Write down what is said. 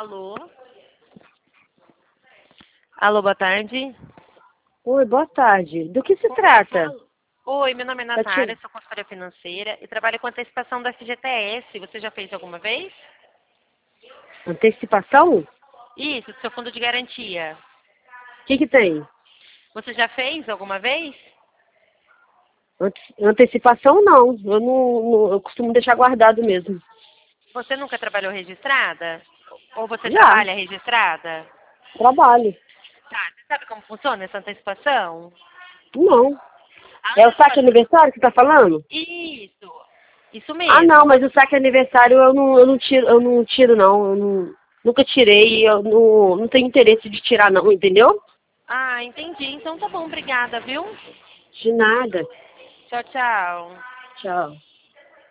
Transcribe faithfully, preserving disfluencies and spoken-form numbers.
Alô? Alô, boa tarde. Oi, boa tarde. Do que se trata? Oi, meu nome é Natália, Tati- sou consultora financeira e trabalho com antecipação da F G T S. Você já fez alguma vez? Antecipação? Isso, do seu fundo de garantia. O que que tem? Você já fez alguma vez? Ante- Antecipação não. Eu não, não- eu costumo deixar guardado mesmo. Você nunca trabalhou registrada? Ou você Já, trabalha registrada? trabalho. Tá, você sabe como funciona essa antecipação? Não. A É o saque antecipação... aniversário que você tá falando? Isso, isso Ah, não, mesmo. mas o saque aniversário eu não, eu não tiro, eu não tiro não. Eu não- nunca tirei, eu não, não tenho interesse de tirar não, entendeu? Ah, entendi. Então tá bom, obrigada, viu? De nada. Tchau, tchau. Tchau.